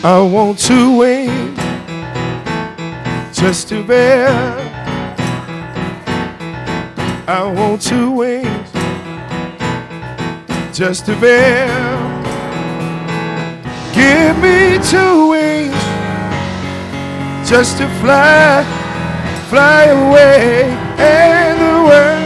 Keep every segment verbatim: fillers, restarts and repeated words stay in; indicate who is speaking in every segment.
Speaker 1: I want two wings just to bear. I want two wings just to bear. Give me two wings just to fly, fly away in the world.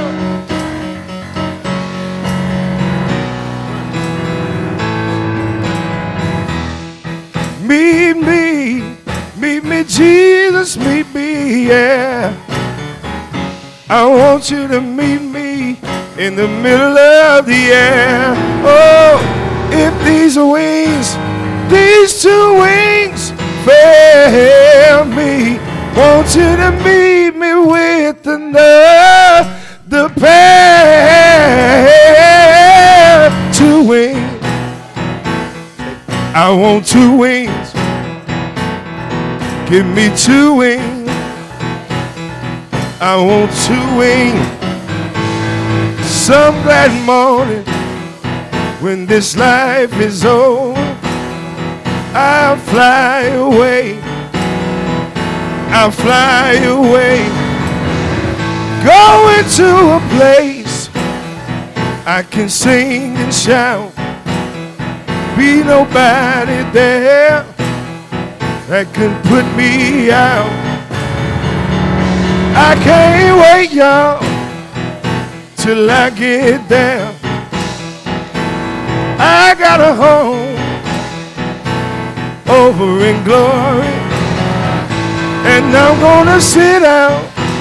Speaker 1: Meet me, meet me, Jesus, meet me, yeah. I want you to meet me in the middle of the air. Oh, if these wings, these two wings fail me, want you to meet me with another pair. Two wings. I want two wings. Give me two wings. I want two wings. Some glad morning when this life is over, I'll fly away. I'll fly away. Going to a place I can sing and shout. Be nobody there that can put me out. I can't wait, y'all, till I get there. I got a home over in glory, and I'm gonna sit down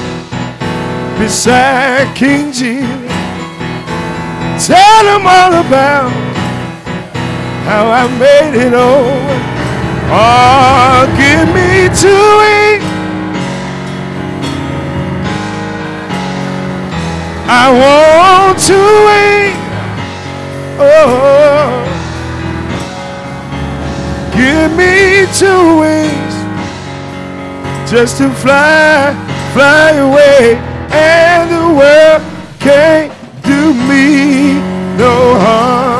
Speaker 1: beside King Jesus. Tell him all about how I made it over. Oh, give me two wings. I want two wings. Oh, give me two wings just to fly, fly away, and the world can't do me no harm.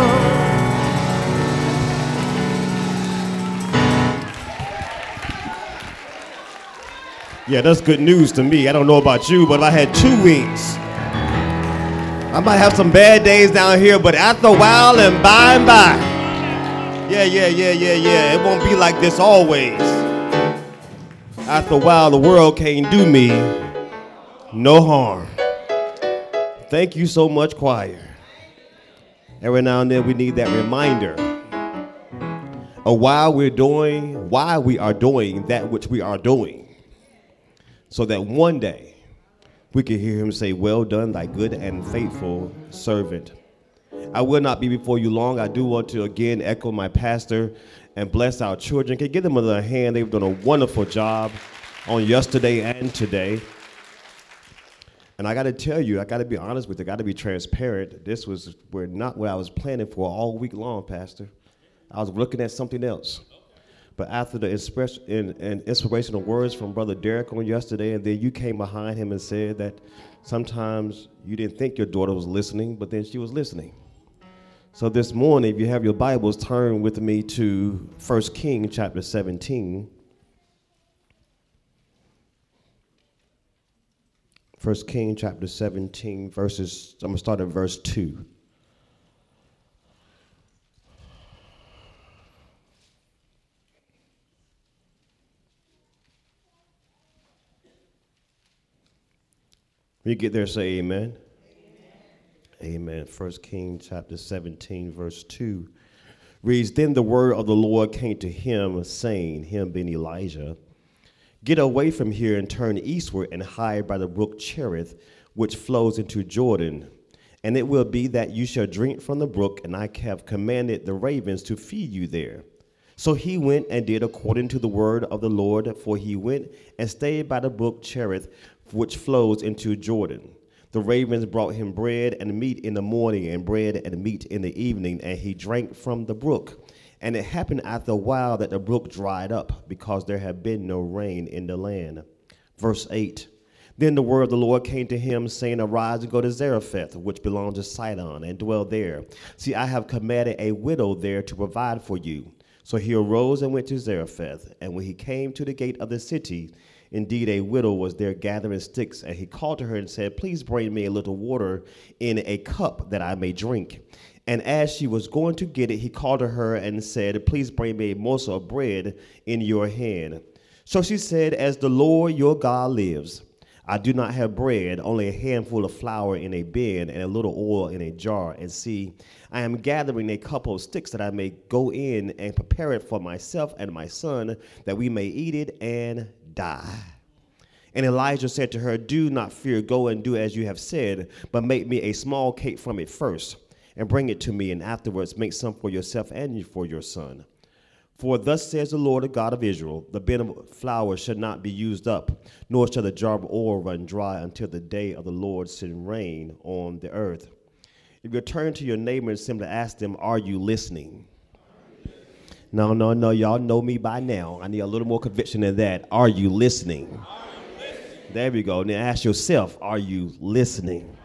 Speaker 2: Yeah, that's good news to me. I don't know about you, but if I had two wings, I might have some bad days down here, but after a while and by and by, yeah, yeah, yeah, yeah, yeah, it won't be like this always. After a while, the world can't do me no harm. Thank you so much, choir. Every now and then we need that reminder of why we're doing, why we are doing that which we are doing, so that one day we can hear him say, well done, thy good and faithful servant. I will not be before you long. I do want to again echo my pastor and bless our children. Can you give them another hand? They've done a wonderful job on yesterday and today. And I got to tell you, I got to be honest with you, I got to be transparent. This was were not what I was planning for all week long, Pastor. I was looking at something else. But after the express in, in inspirational words from Brother Derek on yesterday, and then you came behind him and said that sometimes you didn't think your daughter was listening, but then she was listening. So this morning, if you have your Bibles, turn with me to First Kings chapter seventeen. First Kings chapter seventeen, verses, I'm going to start at verse two. When you get there, say amen. Amen. Amen. First Kings chapter seventeen, verse two reads, Then the word of the Lord came to him, saying, him being Elijah, Get away from here and turn eastward and hide by the brook Cherith, which flows into Jordan. And it will be that you shall drink from the brook, and I have commanded the ravens to feed you there. So he went and did according to the word of the Lord, for he went and stayed by the brook Cherith, which flows into Jordan. The ravens brought him bread and meat in the morning, and bread and meat in the evening, and he drank from the brook. And it happened after a while that the brook dried up, because there had been no rain in the land. Verse eight, Then the word of the Lord came to him, saying, Arise and go to Zarephath, which belongs to Sidon, and dwell there. See, I have commanded a widow there to provide for you. So he arose and went to Zarephath, and when he came to the gate of the city, indeed a widow was there gathering sticks, and he called to her and said, Please bring me a little water in a cup that I may drink. And as she was going to get it, he called to her and said, Please bring me a morsel of bread in your hand. So she said, As the Lord your God lives, I do not have bread, only a handful of flour in a bin and a little oil in a jar. And see, I am gathering a couple of sticks that I may go in and prepare it for myself and my son, that we may eat it and die. And Elijah said to her, Do not fear, go and do as you have said, but make me a small cake from it first, and bring it to me, and afterwards make some for yourself and for your son. For thus says the Lord, the God of Israel, the bin of flour shall not be used up, nor shall the jar of oil run dry until the day of the Lord send rain on the earth. If you turn to your neighbor and simply ask them, Are you listening? No, no, no, y'all know me by now. I need a little more conviction than that. Are you listening? Are you listening? There we go. Now ask yourself, are you listening?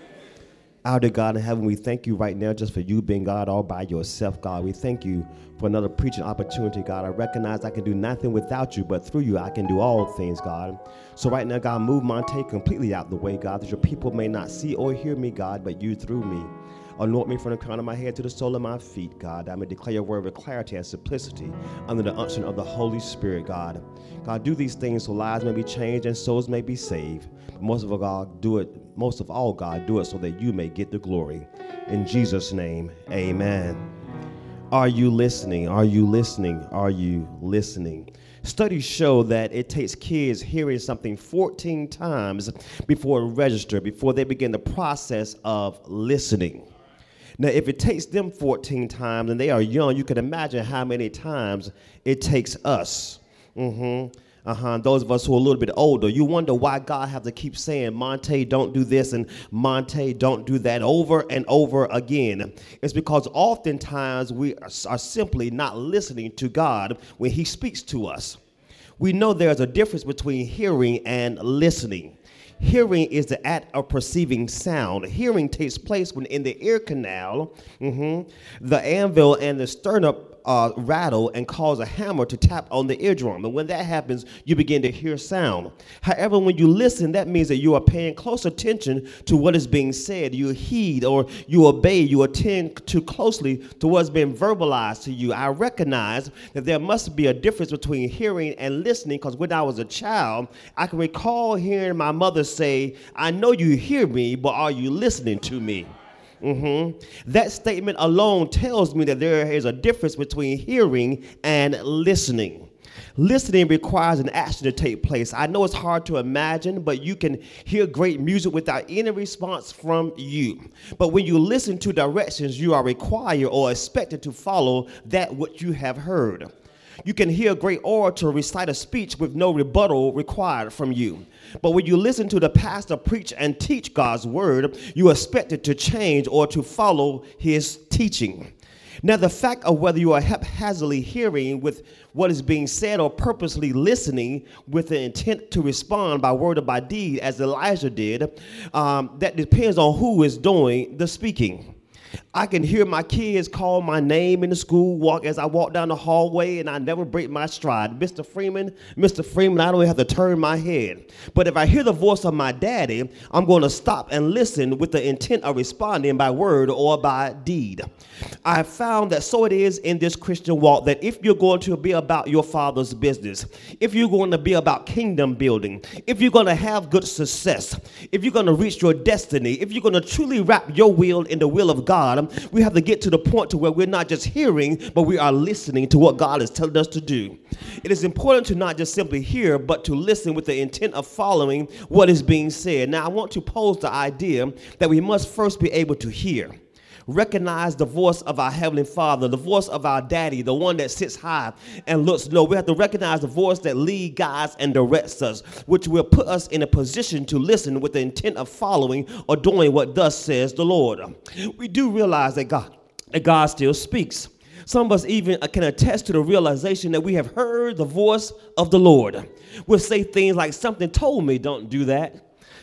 Speaker 2: Our dear God in heaven, we thank you right now just for you being God all by yourself, God. We thank you for another preaching opportunity, God. I recognize I can do nothing without you, but through you I can do all things, God. So right now, God, move Monte completely out the way, God, that your people may not see or hear me, God, but you through me. Anoint me from the crown of my head to the sole of my feet, God. I may declare your word with clarity and simplicity under the unction of the Holy Spirit, God. God, do these things so lives may be changed and souls may be saved. But most of all, God, do it. Most of all, God, do it so that you may get the glory. In Jesus' name, amen. Are you listening? Are you listening? Are you listening? Studies show that it takes kids hearing something fourteen times before it registers, before they begin the process of listening. Now, if it takes them fourteen times and they are young, you can imagine how many times it takes us. Mm-hmm. Uh-huh. Those of us who are a little bit older, you wonder why God has to keep saying, Monte, don't do this, and Monte, don't do that, over and over again. It's because oftentimes we are, are simply not listening to God when he speaks to us. We know there's a difference between hearing and listening. Hearing is the act of perceiving sound. Hearing takes place when in the ear canal, mm-hmm, the anvil and the sternum uh, rattle and cause a hammer to tap on the eardrum. And when that happens, you begin to hear sound. However, when you listen, that means that you are paying close attention to what is being said. You heed or you obey. You attend too closely to what's been verbalized to you. I recognize that there must be a difference between hearing and listening, because when I was a child, I can recall hearing my mother say, I know you hear me, but are you listening to me? Mm-hmm. That statement alone tells me that there is a difference between hearing and listening. Listening requires an action to take place. I know it's hard to imagine, but you can hear great music without any response from you. But when you listen to directions, you are required or expected to follow that which you have heard. You can hear a great orator recite a speech with no rebuttal required from you. But when you listen to the pastor preach and teach God's word, you are expected to change or to follow his teaching. Now, the fact of whether you are haphazardly hearing with what is being said or purposely listening with the intent to respond by word or by deed, as Elijah did, um, that depends on who is doing the speaking. I can hear my kids call my name in the school walk as I walk down the hallway, and I never break my stride. Mister Freeman, Mister Freeman, I don't even have to turn my head. But if I hear the voice of my daddy, I'm going to stop and listen with the intent of responding by word or by deed. I have found that so it is in this Christian walk, that if you're going to be about your Father's business, if you're going to be about kingdom building, if you're going to have good success, if you're going to reach your destiny, if you're going to truly wrap your will in the will of God, we have to get to the point to where we're not just hearing, but we are listening to what God is telling us to do. It is important to not just simply hear, but to listen with the intent of following what is being said. Now, I want to pose the idea that we must first be able to hear. Recognize the voice of our Heavenly Father, the voice of our Daddy, the one that sits high and looks low. We have to recognize the voice that leads, guides, and directs us, which will put us in a position to listen with the intent of following or doing what thus says the Lord. We do realize that God, that God still speaks. Some of us even can attest to the realization that we have heard the voice of the Lord. We'll say things like, something told me don't do that.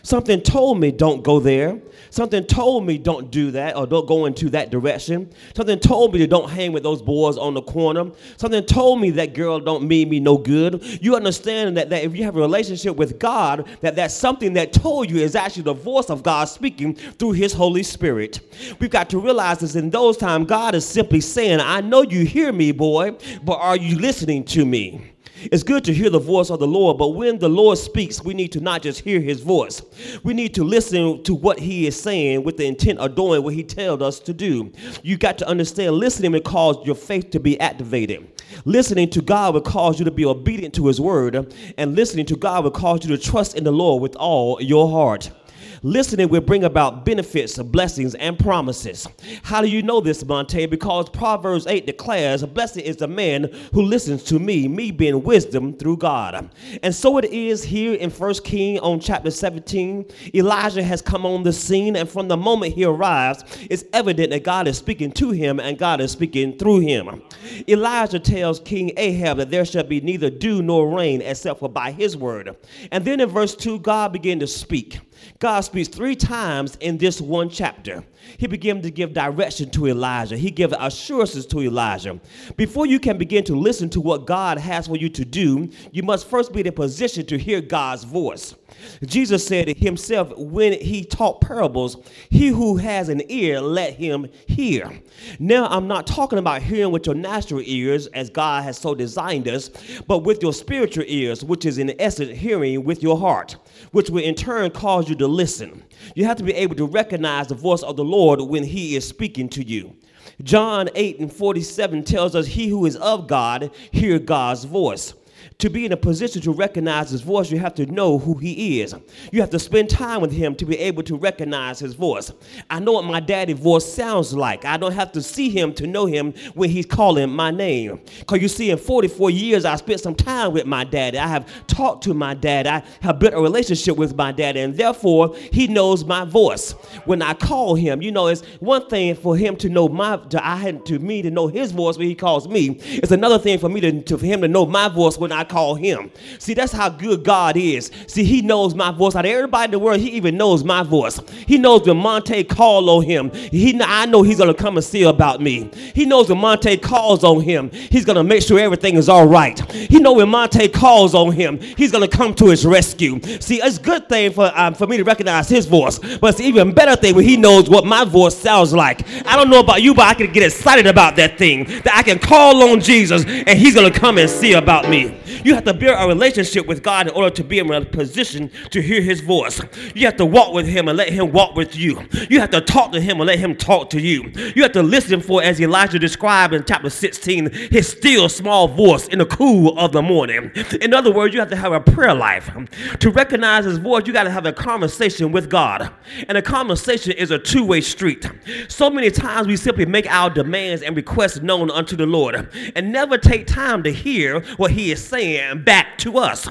Speaker 2: Something told me don't go there. Something told me don't do that or don't go into that direction. Something told me to don't hang with those boys on the corner. Something told me that girl don't mean me no good. You understand that, that if you have a relationship with God, that that's something that told you is actually the voice of God speaking through his Holy Spirit. We've got to realize this in those times, God is simply saying, I know you hear me, boy, but are you listening to me? It's good to hear the voice of the Lord, but when the Lord speaks, we need to not just hear his voice. We need to listen to what he is saying with the intent of doing what he tells us to do. You got to understand, listening will cause your faith to be activated. Listening to God will cause you to be obedient to his word, and listening to God will cause you to trust in the Lord with all your heart. Listening will bring about benefits, blessings, and promises. How do you know this, Monte? Because Proverbs eight declares, blessed is the man who listens to me, me being wisdom through God. And so it is here in First Kings on chapter seventeen. Elijah has come on the scene, and from the moment he arrives, it's evident that God is speaking to him and God is speaking through him. Elijah tells King Ahab that there shall be neither dew nor rain except for by his word. And then in verse two, God began to speak. God speaks three times in this one chapter. He began to give direction to Elijah. He gave assurances to Elijah. Before you can begin to listen to what God has for you to do, you must first be in a position to hear God's voice. Jesus said it himself when he taught parables, he who has an ear, let him hear. Now, I'm not talking about hearing with your natural ears as God has so designed us, but with your spiritual ears, which is in essence hearing with your heart, which will in turn cause you to listen. You have to be able to recognize the voice of the Lord when he is speaking to you. John eight and forty-seven tells us, he who is of God, hear God's voice. To be in a position to recognize his voice, you have to know who he is. You have to spend time with him to be able to recognize his voice. I know what my daddy's voice sounds like. I don't have to see him to know him when he's calling my name. Because you see, in forty-four years, I spent some time with my daddy. I have talked to my dad. I have built a relationship with my daddy, and therefore, he knows my voice. When I call him, you know, it's one thing for him to know my, to, I had to me to know his voice when he calls me. It's another thing for me to, to for him to know my voice when I call him. See, that's how good God is. See, he knows my voice. Out of everybody in the world, he even knows my voice. He knows when Monte called on him. He, I know he's going to come and see about me. He knows when Monte calls on him, he's going to make sure everything is all right. He knows when Monte calls on him, he's going to come to his rescue. See, it's a good thing for, um, for me to recognize his voice, but it's an even better thing when he knows what my voice sounds like. I don't know about you, but I can get excited about that thing, that I can call on Jesus and he's going to come and see about me. You have to build a relationship with God in order to be in a position to hear his voice. You have to walk with him and let him walk with you. You have to talk to him and let him talk to you. You have to listen for, as Elijah described in chapter sixteen, his still small voice in the cool of the morning. In other words, you have to have a prayer life. To recognize his voice, you got to have a conversation with God. And a conversation is a two-way street. So many times we simply make our demands and requests known unto the Lord and never take time to hear what he is saying back to us.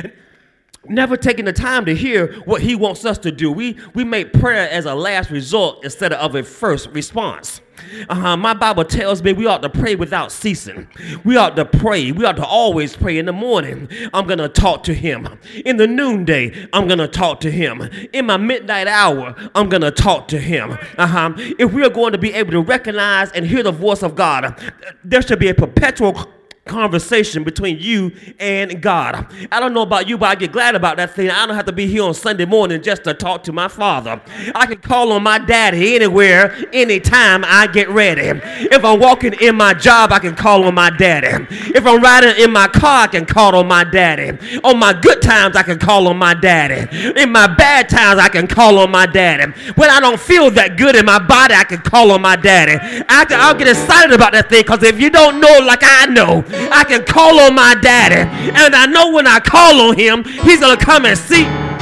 Speaker 2: Never taking the time to hear what he wants us to do. We we make prayer as a last resort instead of a first response. Uh-huh. My Bible tells me we ought to pray without ceasing. We ought to pray. We ought to always pray. In the morning, I'm going to talk to him. In the noonday, I'm going to talk to him. In my midnight hour, I'm going to talk to him. Uh-huh. If we are going to be able to recognize and hear the voice of God, there should be a perpetual conversation between you and God. I don't know about you, but I get glad about that thing. I don't have to be here on Sunday morning just to talk to my father. I can call on my daddy anywhere, anytime I get ready. If I'm walking in my job, I can call on my daddy. If I'm riding in my car, I can call on my daddy. On my good times, I can call on my daddy. In my bad times, I can call on my daddy. When I don't feel that good in my body, I can call on my daddy. I can, I'll get excited about that thing, because if you don't know like I know, I can call on my daddy, and I know when I call on him, he's going to come and see.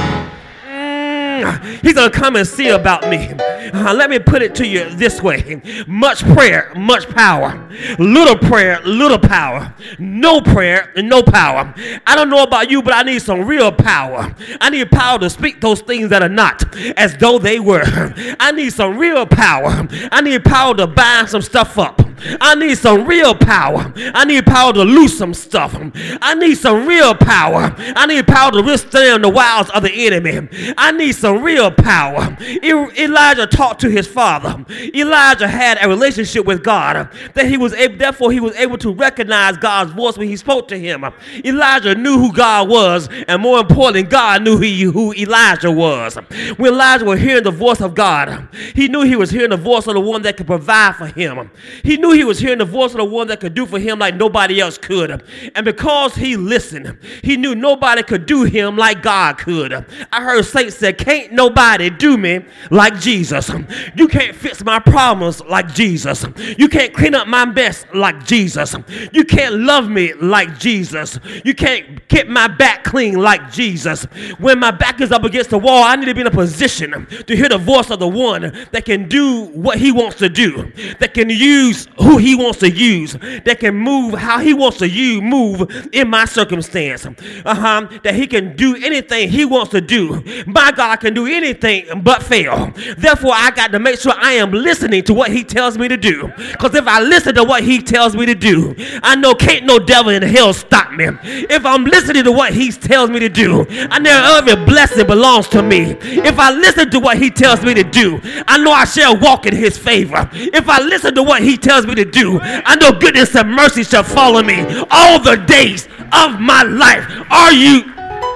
Speaker 2: Mm, he's going to come and see about me. Uh, let me put it to you this way. Much prayer, much power. Little prayer, little power. No prayer, no power. I don't know about you, but I need some real power. I need power to speak those things that are not as though they were. I need some real power. I need power to bind some stuff up.
Speaker 3: I need some real power. I need power to loose some stuff. I need some real power. I need power to withstand the wiles of the enemy. I need some real power. E- Elijah talked to his father. Elijah had a relationship with God that he was able, therefore he was able to recognize God's voice when he spoke to him. Elijah knew who God was, and more importantly, God knew he, who Elijah was. When Elijah was hearing the voice of God, he knew he was hearing the voice of the one that could provide for him. He knew he was hearing the voice of the one that could do for him like nobody else could. And because he listened, he knew nobody could do him like God could. I heard saints say, can't nobody do me like Jesus. You can't fix my problems like Jesus. You can't clean up my mess like Jesus. You can't love me like Jesus. You can't get my back clean like Jesus. When my back is up against the wall, I need to be in a position to hear the voice of the one that can do what he wants to do, that can use who he wants to use, that can move how he wants to use, move in my circumstance. Uh-huh. That he can do anything he wants to do. My God can do anything but fail. Therefore, I got to make sure I am listening to what he tells me to do. Because if I listen to what he tells me to do, I know can't no devil in hell stop me. If I'm listening to what he tells me to do, I know every blessing belongs to me. If I listen to what he tells me to do, I know I shall walk in his favor. If I listen to what he tells me to do, I know goodness and mercy shall follow me all the days of my life. Are you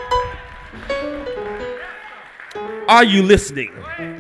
Speaker 3: Are you listening?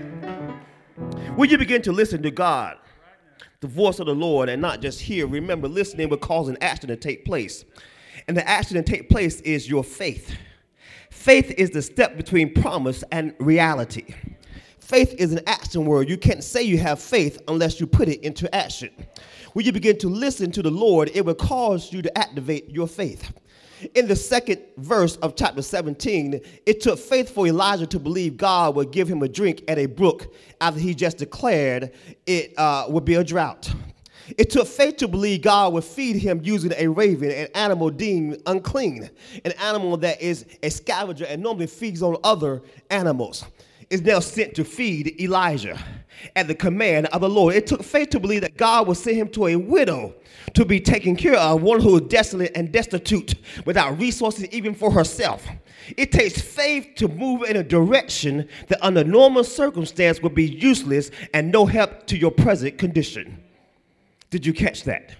Speaker 3: Will you begin to listen to God, the voice of the Lord, and not just hear? Remember, listening will cause an action to take place. And the action to take place is your faith. Faith is the step between promise and reality. Faith is an action word. You can't say you have faith unless you put it into action. When you begin to listen to the Lord, it will cause you to activate your faith. In the second verse of chapter seventeen, it took faith for Elijah to believe God would give him a drink at a brook after he just declared it uh, would be a drought. It took faith to believe God would feed him using a raven, an animal deemed unclean, an animal that is a scavenger and normally feeds on other animals. Is now sent to feed Elijah at the command of the Lord. It took faith to believe that God would send him to a widow to be taken care of, one who is desolate and destitute without resources even for herself. It takes faith to move in a direction that under normal circumstance would be useless and no help to your present condition. Did you catch that?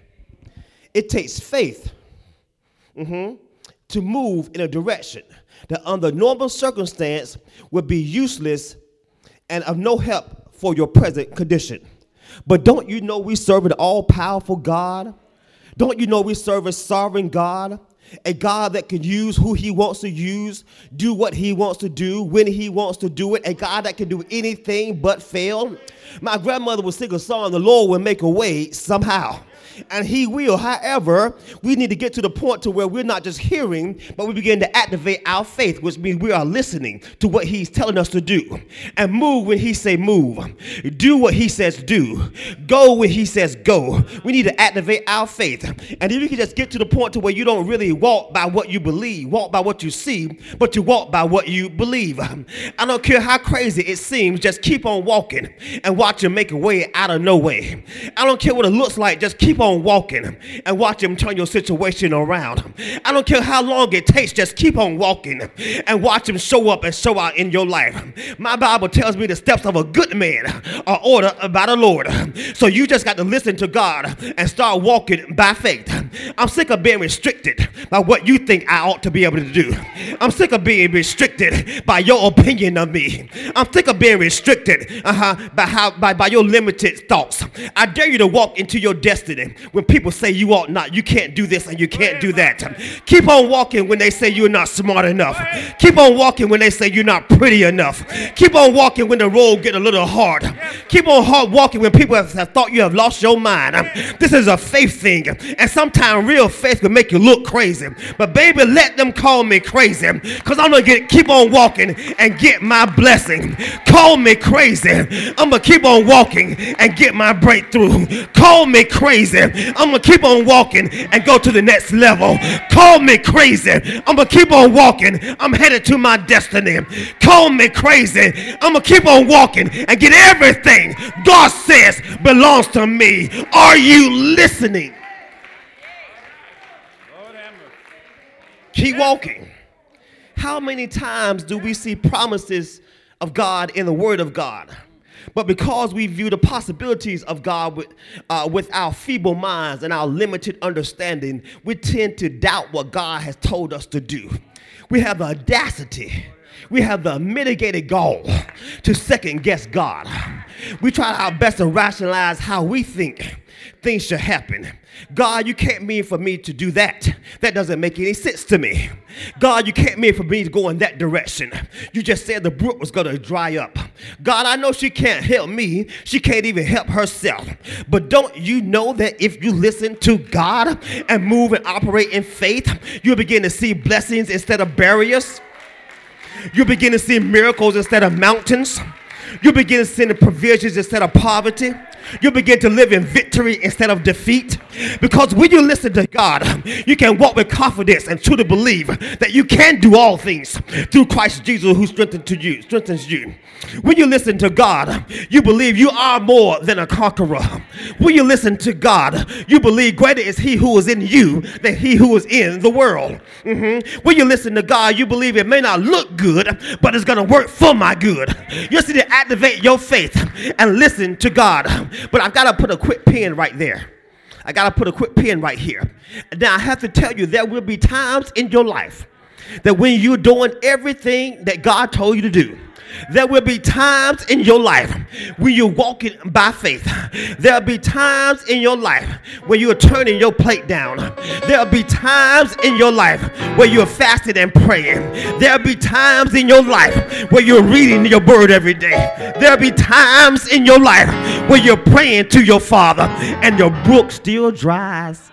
Speaker 3: It takes faith mm-hmm, to move in a direction that under normal circumstance would be useless and of no help for your present condition. But don't you know we serve an all-powerful God? Don't you know we serve a sovereign God? A God that can use who he wants to use, do what he wants to do, when he wants to do it. A God that can do anything but fail. My grandmother would sing a song, the Lord will make a way somehow. And he will. However, we need to get to the point to where we're not just hearing, but we begin to activate our faith, which means we are listening to what he's telling us to do. And move when he say move. Do what he says do. Go when he says go. We need to activate our faith. And if you can just get to the point to where you don't really walk by what you believe, walk by what you see, but you walk by what you believe. I don't care how crazy it seems, just keep on walking and watch him make a way out of no way. I don't care what it looks like, just keep on walking and watch him turn your situation around. I don't care how long it takes, just keep on walking and watch him show up and show out in your life. My Bible tells me the steps of a good man are ordered by the Lord. So you just got to listen to God and start walking by faith. I'm sick of being restricted by what you think I ought to be able to do. I'm sick of being restricted by your opinion of me. I'm sick of being restricted uh-huh, by, how, by, by your limited thoughts. I dare you to walk into your destiny. When people say you ought not, you can't do this and you can't do that. Keep on walking when they say you're not smart enough. Keep on walking when they say you're not pretty enough. Keep on walking when the road get a little hard. Keep on hard walking when people have, have thought you have lost your mind. This is a faith thing. And sometimes sometimes real faith can make you look crazy. But baby, let them call me crazy, because I'm going to keep on walking and get my blessing. Call me crazy. I'm going to keep on walking and get my breakthrough. Call me crazy. I'm going to keep on walking and go to the next level. Call me crazy. I'm going to keep on walking. I'm headed to my destiny. Call me crazy. I'm going to keep on walking and get everything God says belongs to me. Are you listening? Keep walking. How many times do we see promises of God in the Word of God? But because we view the possibilities of God with, uh, with our feeble minds and our limited understanding, we tend to doubt what God has told us to do. We have the audacity, we have the mitigated gall to second guess God. We try our best to rationalize how we think things should happen. God, you can't mean for me to do that. That doesn't make any sense to me. God, you can't mean for me to go in that direction. You just said the brook was going to dry up. God, I know she can't help me. She can't even help herself. But don't you know that if you listen to God and move and operate in faith, you'll begin to see blessings instead of barriers? You'll begin to see miracles instead of mountains. You begin to see the provisions instead of poverty. You begin to live in victory instead of defeat. Because when you listen to God, you can walk with confidence and truly believe that you can do all things through Christ Jesus who strengthens to you, strengthens you. When you listen to God, you believe you are more than a conqueror. When you listen to God, you believe greater is he who is in you than he who is in the world. Mm-hmm. When you listen to God, you believe it may not look good, but it's going to work for my good. You just need to activate your faith and listen to God. But I've got to put a quick pin right there. I got to put a quick pin right here. Now, I have to tell you, there will be times in your life that when you're doing everything that God told you to do, there will be times in your life when you're walking by faith. There'll be times in your life when you're turning your plate down. There'll be times in your life where you're fasting and praying. There'll be times in your life where you're reading your word every day. There'll be times in your life where you're praying to your Father and your brook still dries.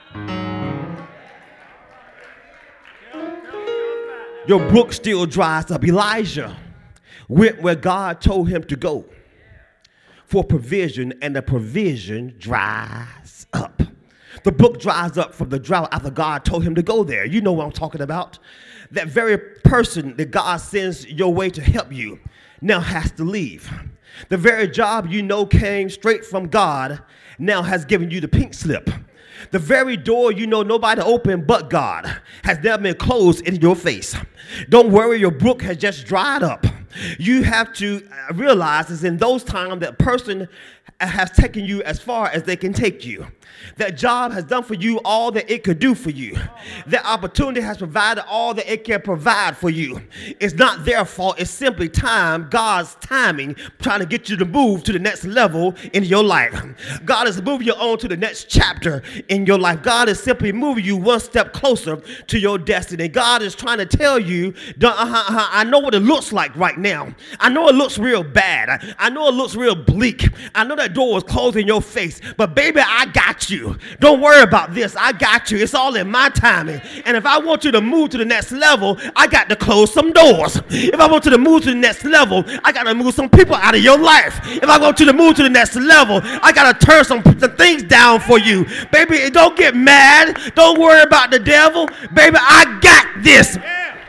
Speaker 3: Your brook still dries up. Elijah went where God told him to go for provision, and the provision dries up. The brook dries up from the drought after God told him to go there. You know what I'm talking about. That very person that God sends your way to help you now has to leave. The very job you know came straight from God now has given you the pink slip. The very door you know nobody opened but God has now been closed in your face. Don't worry, your brook has just dried up. You have to realize it's in those times that person has taken you as far as they can take you. That job has done for you all that it could do for you. That opportunity has provided all that it can provide for you. It's not their fault. It's simply time, God's timing, trying to get you to move to the next level in your life. God is moving you on to the next chapter in your life. God is simply moving you one step closer to your destiny. God is trying to tell you, uh-huh, uh-huh, I know what it looks like right now. I know it looks real bad. I, I know it looks real bleak. I know that door is closed in your face. But baby, I got you. Don't worry about this. I got you. It's all in my timing. And if I want you to move to the next level, I got to close some doors. If I want you to move to the next level, I got to move some people out of your life. If I want you to move to the next level, I got to turn some, some things down for you. Baby, don't get mad. Don't worry about the devil. Baby, I got this.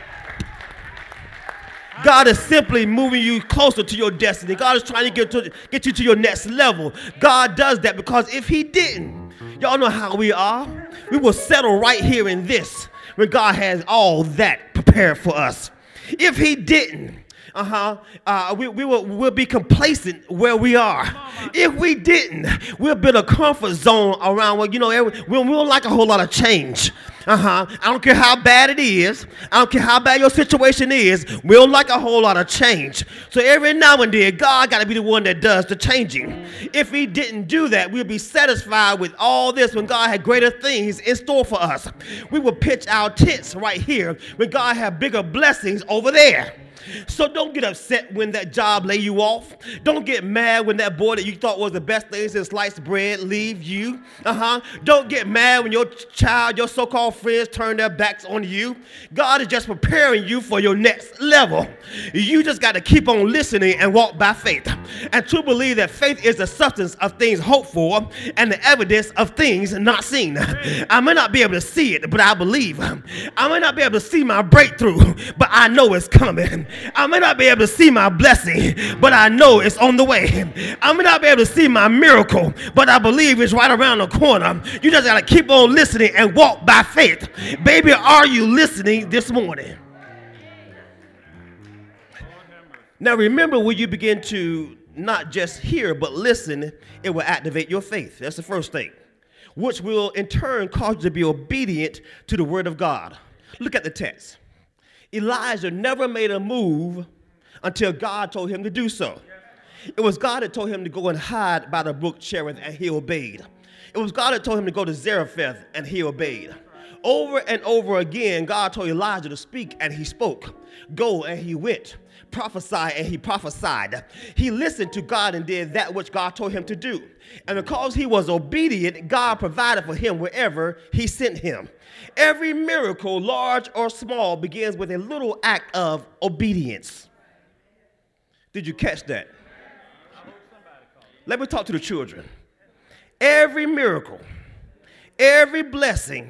Speaker 3: God is simply moving you closer to your destiny. God is trying to get, to get you to your next level. God does that because if he didn't, y'all know how we are. We will settle right here in this when God has all that prepared for us. If he didn't, Uh-huh. Uh, we, we will we'll be complacent where we are. If we didn't, we'll build a comfort zone around what, you know, every, we, we don't like a whole lot of change. Uh-huh. I don't care how bad it is. I don't care how bad your situation is. We don't like a whole lot of change. So every now and then, God got to be the one that does the changing. If he didn't do that, we'll be satisfied with all this when God had greater things in store for us. We will pitch our tents right here when God had bigger blessings over there. So don't get upset when that job lay you off. Don't get mad when that boy that you thought was the best thing since sliced bread leave you. Uh-huh. Don't get mad when your child, your so-called friends turn their backs on you. God is just preparing you for your next level. You just got to keep on listening and walk by faith. And to believe that faith is the substance of things hoped for and the evidence of things not seen. I may not be able to see it, but I believe. I may not be able to see my breakthrough, but I know it's coming. I may not be able to see my blessing, but I know it's on the way. I may not be able to see my miracle, but I believe it's right around the corner. You just got to keep on listening and walk by faith. Baby, are you listening this morning? Now remember, when you begin to not just hear but listen, it will activate your faith. That's the first thing, which will in turn cause you to be obedient to the word of God. Look at the text. Elijah never made a move until God told him to do so. It was God that told him to go and hide by the brook Cherith, and he obeyed. It was God that told him to go to Zarephath, and he obeyed. Over and over again, God told Elijah to speak, and he spoke. Go, and he went. Prophesy, and he prophesied. He listened to God and did that which God told him to do. And because he was obedient, God provided for him wherever he sent him. Every miracle, large or small, begins with a little act of obedience. Did you catch that? Let me talk to the children. Every miracle, every blessing,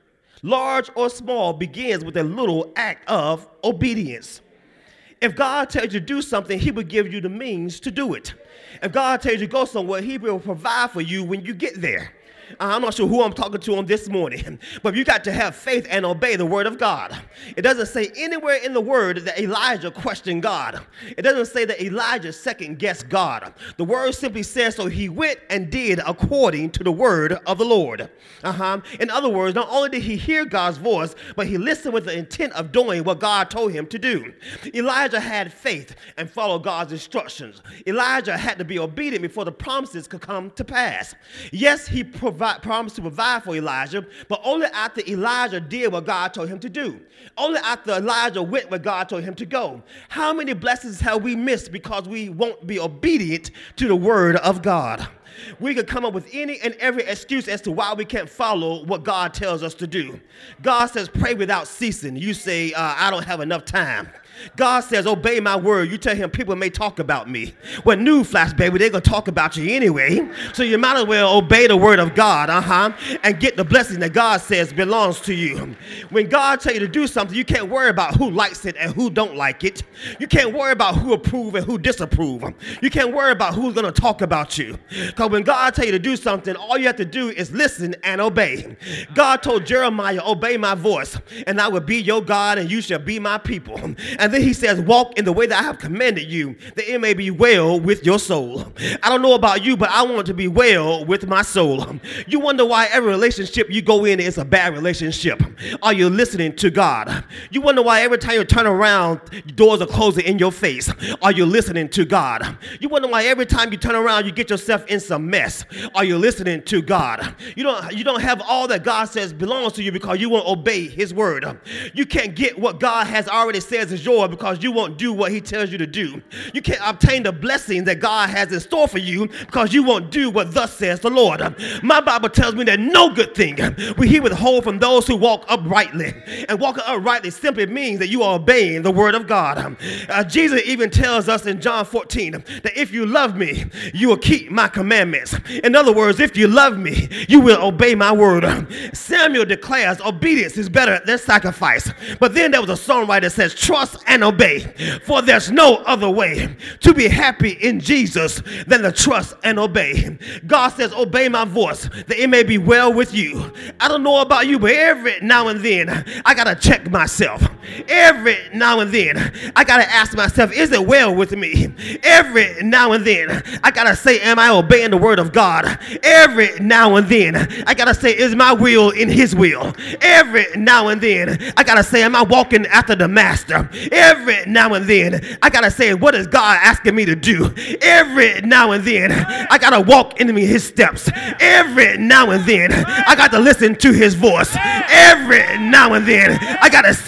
Speaker 3: large or small, begins with a little act of obedience. If God tells you to do something, he will give you the means to do it. If God tells you to go somewhere, he will provide for you when you get there. I'm not sure who I'm talking to on this morning, but you got to have faith and obey the word of God. It doesn't say anywhere in the word that Elijah questioned God. It doesn't say that Elijah second-guessed God. The word simply says, so he went and did according to the word of the Lord. Uh-huh. In other words, not only did he hear God's voice, but he listened with the intent of doing what God told him to do. Elijah had faith and followed God's instructions. Elijah had to be obedient before the promises could come to pass. Yes, he provided Provide, promised to provide for Elijah, but only after Elijah did what God told him to do. Only after Elijah went where God told him to go. How many blessings have we missed because we won't be obedient to the word of God? We could come up with any and every excuse as to why we can't follow what God tells us to do. God says, pray without ceasing. You say, uh, I don't have enough time. God says, obey my word. You tell him people may talk about me. Well, newsflash, baby, they're going to talk about you anyway. So you might as well obey the word of God, uh-huh, and get the blessing that God says belongs to you. When God tells you to do something, you can't worry about who likes it and who don't like it. You can't worry about who approve and who disapprove. You can't worry about who's going to talk about you. Because when God tells you to do something, all you have to do is listen and obey. God told Jeremiah, obey my voice, and I will be your God, and you shall be my people. And then he says, walk in the way that I have commanded you, that it may be well with your soul. I don't know about you, but I want it to be well with my soul. You wonder why every relationship you go in is a bad relationship. Are you listening to God? You wonder why every time you turn around, doors are closing in your face. Are you listening to God? You wonder why every time you turn around, you get yourself in some mess. Are you listening to God? You don't, you don't have all that God says belongs to you because you won't obey his word. You can't get what God has already says is yours because you won't do what he tells you to do. You can't obtain the blessing that God has in store for you because you won't do what thus says the Lord. My Bible tells me that no good thing will he withhold from those who walk uprightly. And walking uprightly simply means that you are obeying the word of God. Uh, Jesus even tells us in John fourteen that if you love me, you will keep my commandments. In other words, if you love me, you will obey my word. Samuel declares obedience is better than sacrifice. But then there was a songwriter that says, trust and obey, for there's no other way to be happy in Jesus than to trust and obey. God says, obey my voice, that it may be well with you. I don't know about you, but every now and then, I got to check myself. Every now and then, I got to ask myself, is it well with me? Every now and then, I got to say, am I obeying the word of God? Every now and then, I got to say, is my will in his will? Every now and then, I got to say, am I walking after the master? Every now and then, I got to say, what is God asking me to do? Every now and then, I got to walk into his steps. Every now and then, I got to listen to his voice. Every now and then, I got to sit real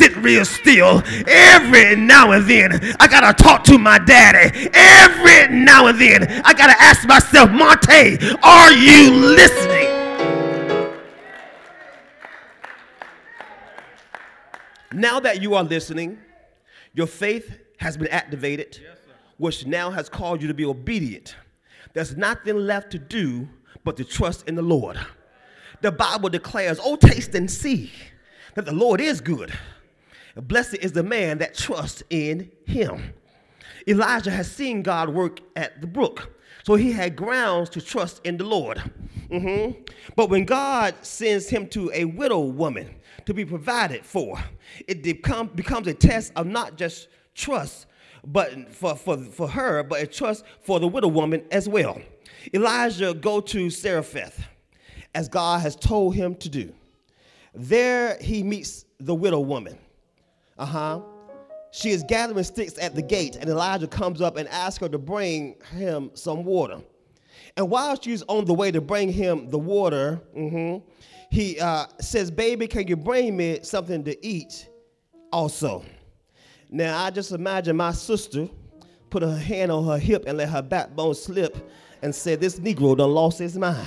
Speaker 3: still. Every now and then, I got to talk to my daddy. Every now and then, I got to ask myself, Monte, are you listening? Now that you are listening, your faith has been activated, yes, which now has called you to be obedient. There's nothing left to do but to trust in the Lord. The Bible declares, oh, taste and see that the Lord is good. Blessed is the man that trusts in him. Elijah has seen God work at the brook, so he had grounds to trust in the Lord. Mm-hmm. But when God sends him to a widow woman to be provided for, it become, becomes a test of not just trust but for, for, for her, but a trust for the widow woman as well. Elijah go to Zarephath, as God has told him to do. There he meets the widow woman. Uh-huh. She is gathering sticks at the gate, and Elijah comes up and asks her to bring him some water. And while she's on the way to bring him the water, mm-hmm, he uh, says, baby, can you bring me something to eat also? Now, I just imagine my sister put her hand on her hip and let her backbone slip and said, this Negro done lost his mind.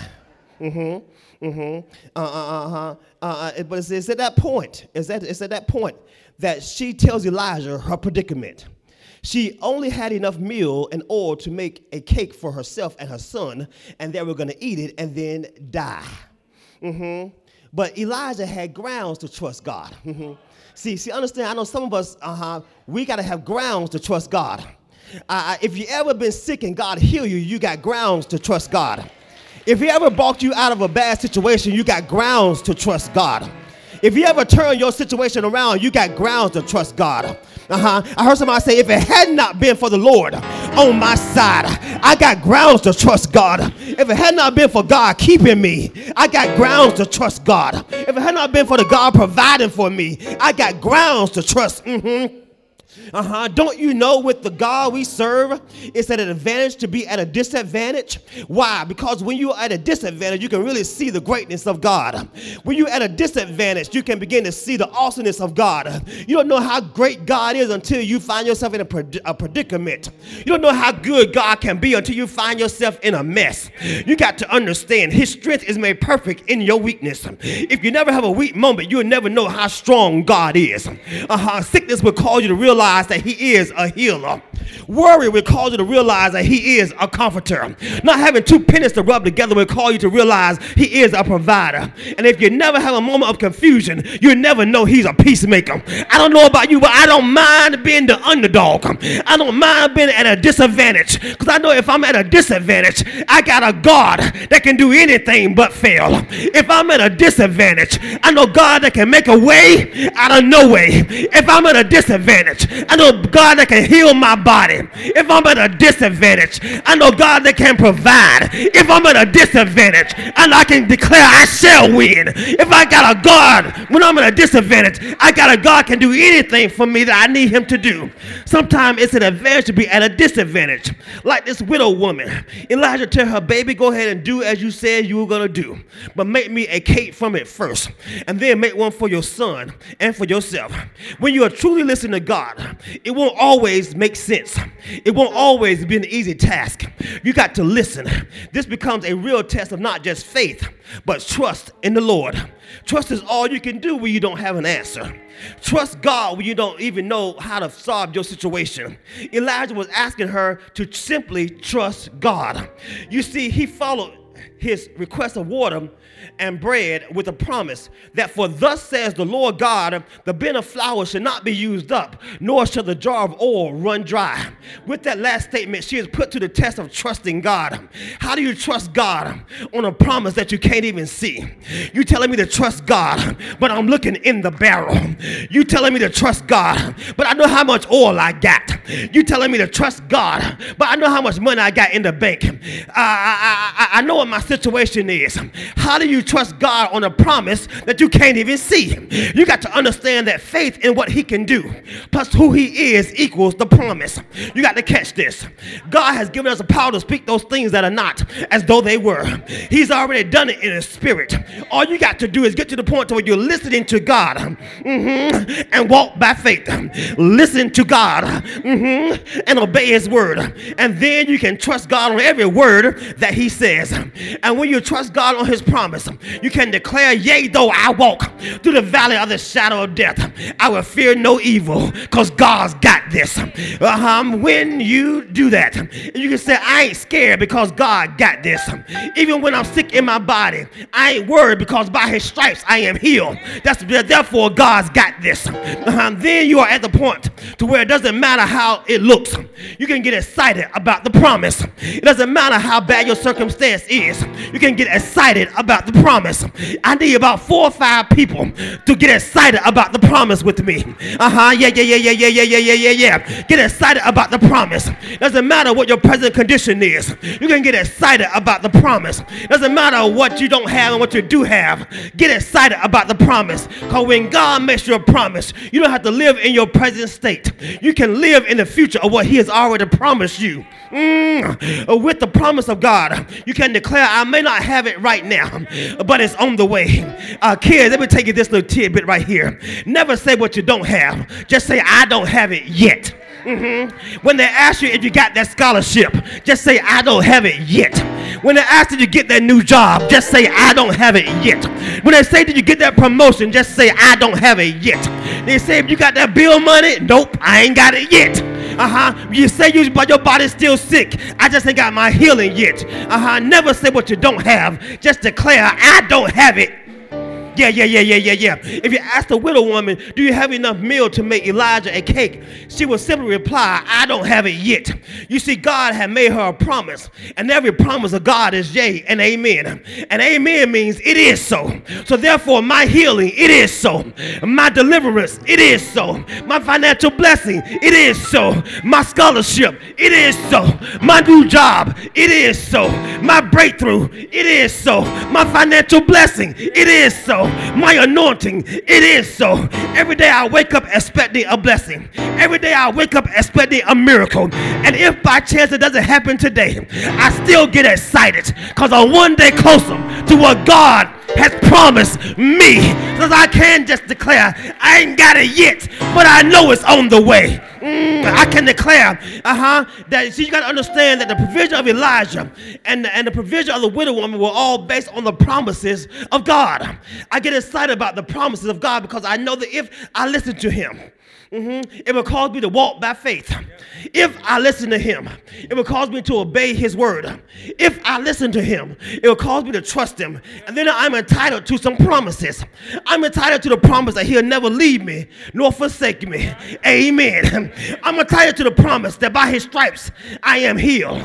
Speaker 3: Mm-hmm, mm-hmm, uh-uh-uh-huh. Uh, but it's, it's at that point, it's at, it's at that point that she tells Elijah her predicament. She only had enough meal and oil to make a cake for herself and her son, and they were going to eat it and then die. Mm-hmm. But Elijah had grounds to trust God. Mm-hmm. See, see, understand, I know some of us, uh-huh, we got to have grounds to trust God. Uh, if you ever been sick and God heal you, you got grounds to trust God. If he ever brought you out of a bad situation, you got grounds to trust God. If you ever turn your situation around, you got grounds to trust God. Uh-huh. I heard somebody say, if it had not been for the Lord on my side, I got grounds to trust God. If it had not been for God keeping me, I got grounds to trust God. If it had not been for the God providing for me, I got grounds to trust. Mm-hmm. Uh-huh. Don't you know with the God we serve, it's at an advantage to be at a disadvantage? Why? Because when you're at a disadvantage, you can really see the greatness of God. When you're at a disadvantage, you can begin to see the awesomeness of God. You don't know how great God is until you find yourself in a, pred- a predicament. You don't know how good God can be until you find yourself in a mess. You got to understand his strength is made perfect in your weakness. If you never have a weak moment, you'll never know how strong God is. Uh-huh. Sickness will cause you to realize that he is a healer. Worry will cause you to realize that he is a comforter. Not having two pennies to rub together will cause you to realize he is a provider. And if you never have a moment of confusion, you never know he's a peacemaker. I don't know about you, but I don't mind being the underdog. I don't mind being at a disadvantage, because I know if I'm at a disadvantage, I got a God that can do anything but fail. If I'm at a disadvantage, I know God that can make a way out of no way. If I'm at a disadvantage, I know God that can heal my body. If I'm at a disadvantage, I know God that can provide. If I'm at a disadvantage, and I can declare I shall win. If I got a God, when I'm at a disadvantage, I got a God can do anything for me that I need him to do. Sometimes it's an advantage to be at a disadvantage. Like this widow woman. Elijah tell her, baby, go ahead and do as you said you were going to do. But make me a cake from it first. And then make one for your son and for yourself. When you are truly listening to God, it won't always make sense. It won't always be an easy task. You got to listen. This becomes a real test of not just faith, but trust in the Lord. Trust is all you can do when you don't have an answer. Trust God when you don't even know how to solve your situation. Elijah was asking her to simply trust God. You see, he followed his request of water and bread with a promise that for thus says the Lord God, the bin of flour should not be used up, nor shall the jar of oil run dry. With that last statement, she is put to the test of trusting God. How do you trust God on a promise that you can't even see? You telling me to trust God, but I'm looking in the barrel. You telling me to trust God, but I know how much oil I got. You telling me to trust God, but I know how much money I got in the bank. Uh, I, I, I know what my situation is. How do you trust God on a promise that you can't even see? You got to understand that faith in what he can do plus who he is equals the promise. You got to catch this. God has given us the power to speak those things that are not as though they were. He's already done it in his spirit. All you got to do is get to the point where you're listening to God mm-hmm, and walk by faith. Listen to God mm-hmm, and obey his word. And then you can trust God on every word that he says. And when you trust God on his promise, you can declare, yea, though I walk through the valley of the shadow of death, I will fear no evil because God's got this. Uh-huh. When you do that, you can say, I ain't scared because God got this. Even when I'm sick in my body, I ain't worried because by his stripes I am healed. That's therefore God's got this. Uh-huh. Then you are at the point to where it doesn't matter how it looks. You can get excited about the promise. It doesn't matter how bad your circumstance is. You can get excited about the promise. I need about four or five people to get excited about the promise with me. Uh-huh. Yeah, yeah, yeah, yeah, yeah, yeah, yeah, yeah, yeah, yeah. Get excited about the promise. Doesn't matter what your present condition is. You can get excited about the promise. Doesn't matter what you don't have and what you do have. Get excited about the promise. Because when God makes you a promise, you don't have to live in your present state. You can live in the future of what he has already promised you. Mm. With the promise of God, you can declare, I may not have it right now, but it's on the way. Uh, kids, let me take you this little tidbit right here. Never say what you don't have. Just say, I don't have it yet. Mm-hmm. When they ask you if you got that scholarship, just say, I don't have it yet. When they ask you to get that new job, just say, I don't have it yet. When they say, did you get that promotion, just say, I don't have it yet. They say, if you got that bill money, nope, I ain't got it yet. Uh-huh. You say you, but your body's still sick. I just ain't got my healing yet. Uh-huh. Never say what you don't have. Just declare, I don't have it. Yeah, yeah, yeah, yeah, yeah, yeah. If you ask the widow woman, do you have enough meal to make Elijah a cake? She will simply reply, I don't have it yet. You see, God had made her a promise, and every promise of God is yea and amen. And amen means it is so. So therefore, my healing, it is so. My deliverance, it is so. My financial blessing, it is so. My scholarship, it is so. My new job, it is so. My breakthrough, it is so. My financial blessing, it is so. My anointing, it is so. Every day I wake up expecting a blessing. Every day I wake up expecting a miracle. And if by chance it doesn't happen today, I still get excited because I'm one day closer to what God has promised me. So I can just declare, I ain't got it yet, but I know it's on the way. Mm, I can declare, uh-huh, that, see, you got to understand that the provision of Elijah and, and the provision of the widow woman were all based on the promises of God. I get excited about the promises of God because I know that if I listen to him, Mm-hmm. it will cause me to walk by faith. If I listen to him, it will cause me to obey his word. If I listen to him, it will cause me to trust him. And then I'm entitled to some promises. I'm entitled to the promise that he'll never leave me nor forsake me. Amen. I'm entitled to the promise that by his stripes I am healed.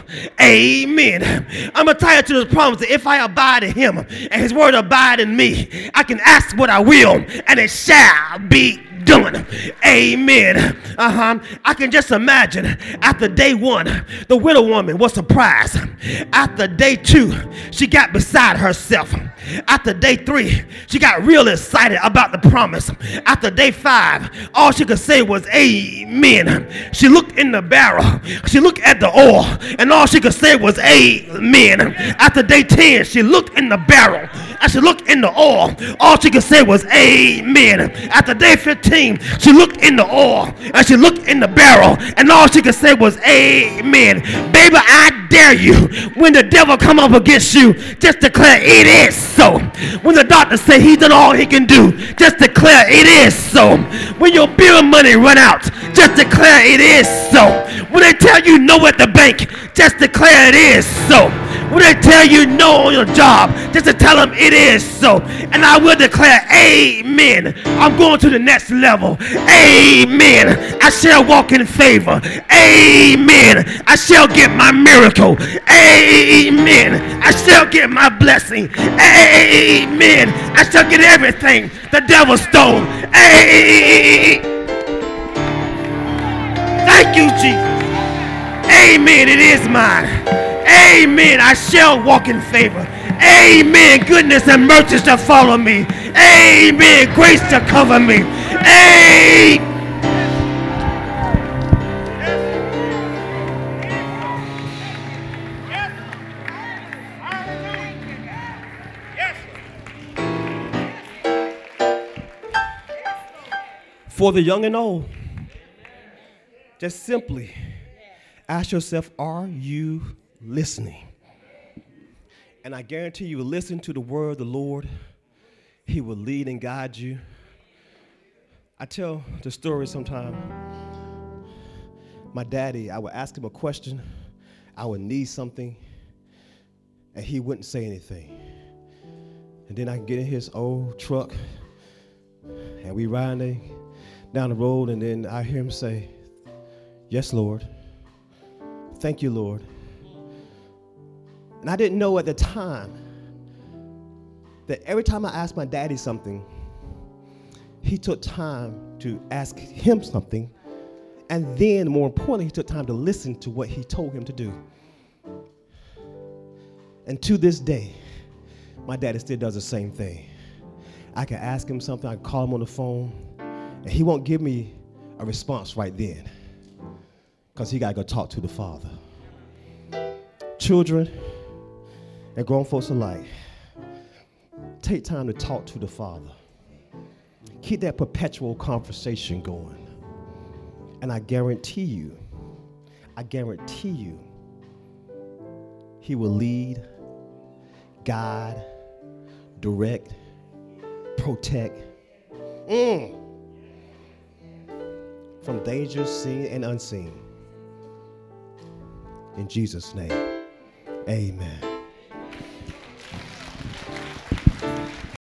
Speaker 3: Amen. I'm entitled to the promise that if I abide in him and his word abide in me, I can ask what I will and it shall be done. Amen. Uh-huh. I can just imagine after day one, the widow woman was surprised. After day two, she got beside herself. After day three, she got real excited about the promise. After day five, all she could say was amen. She looked in the barrel. She looked at the oil, and all she could say was amen. After day ten, she looked in the barrel. As she looked in the oil, all she could say was amen. After day fifteen, she looked in the oil, and she looked in the barrel, and all she could say was amen. Baby, I dare you, when the devil come up against you, just declare it is so. When the doctor say he's done all he can do, just declare it is so. When your bill money run out, just declare it is so. When they tell you no at the bank, just declare it is so. When they tell you no on your job, just to tell them it is so. And I will declare amen. I'm going to the next level. Amen. I shall walk in favor. Amen. I shall get my miracle. Amen. I shall get my blessing. Amen. I shall get everything the devil stole. Amen. Thank you, Jesus. Amen. It is mine. Amen. I shall walk in favor. Amen. Goodness and mercy to follow me. Amen. Grace to cover me. Amen. For the young and old, just simply ask yourself, are you listening? And I guarantee you, listen to the word of the Lord. He will lead and guide you. I tell the story sometime. My daddy, I would ask him a question. I would need something, and he wouldn't say anything. And then I can get in his old truck, and we riding down the road, and then I hear him say, yes, Lord. Thank you, Lord. And I didn't know at the time that every time I asked my daddy something, he took time to ask him something, and then, more importantly, he took time to listen to what he told him to do. And to this day, my daddy still does the same thing. I can ask him something, I can call him on the phone, and he won't give me a response right then because he got to go talk to the Father. Children and grown folks alike, take time to talk to the Father. Keep that perpetual conversation going. And I guarantee you, I guarantee you, he will lead, guide, direct, protect, mm, from dangers seen and unseen. In Jesus' name, amen.